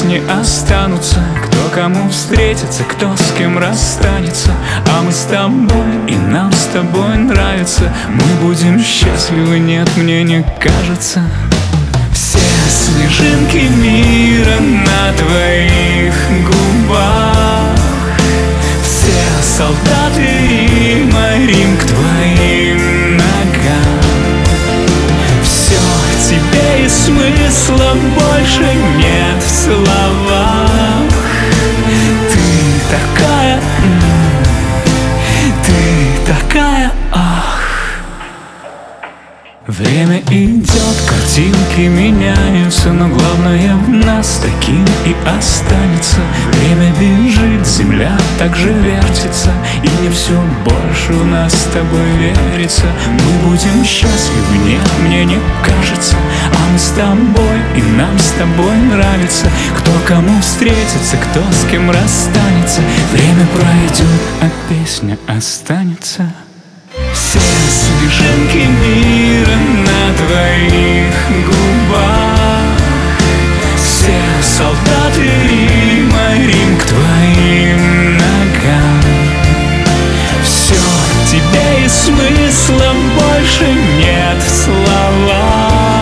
песни останутся. Кто кому встретится, кто с кем расстанется. А мы с тобой, и нам с тобой нравится. Мы будем счастливы, нет, мне не кажется. Все снежинки мира на твоих губах, все солдаты Рима, Рим к твоим ногам. Все тебе и смысла больше нет в словах. Ты такая, ах. Время идет, картинки меняются, но главное в нас таким и останется. Время бежит, земля также вертится, и мне все больше в нас с тобой верится. Мы будем счастливы, нет, мне не кажется. А мы с тобой, и нам с тобой нравится. Кто кому встретится, кто с кем расстанется. Время пройдет, а песня останется. Все снежинки мира на твоих губах, все солдаты Рима, Рим к твоим ногам. Все тебе и смысла больше нет в словах.